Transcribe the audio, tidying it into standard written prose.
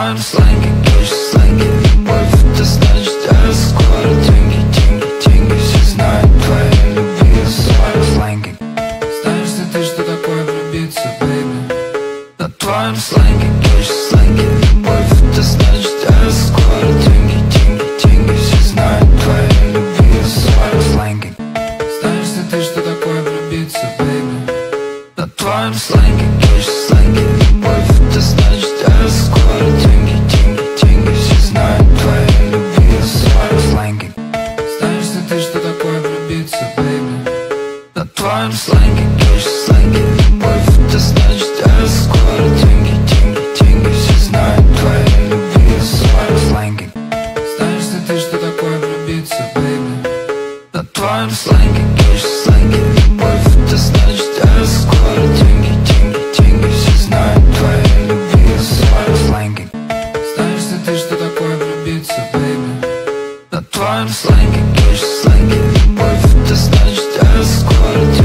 твоем сленге, кэш сленге. Любовь это значит эскорт. Деньги, деньги, деньги, все знают твоей любви в своем сленге. Знаешь ли ты, что такое влюбиться, бэйби? На твоем сленге, кэш сленге. Любовь это значит эскорт. Деньги, деньги, деньги, все знают твоей любви в своем сленге. Знаешь ли ты, что такое влюбиться, бэйби? На твоем сленге, кэш сленге. Любовь это значит эскорт. Деньги, деньги, деньги, все знают твоей любви в своем сленге. Знаешь ли ты, что такое влюбиться, бэйби? На твоем сленге, кэш сленге. Любовь это значит эскорт. Деньги, деньги, деньги, все знают твоей любви в своем сленге. Знаешь ли ты, что такое влюбиться, бэйби? На твоем сленге, кэш сленге. Любовь это значит эскорт. Деньги, деньги, деньги, все знают твоей любви в своем сленге. Знаешь ли ты, что такое влюбиться, бэйби? На твоем сленге, кэш сленге. Любовь это значит эскорт.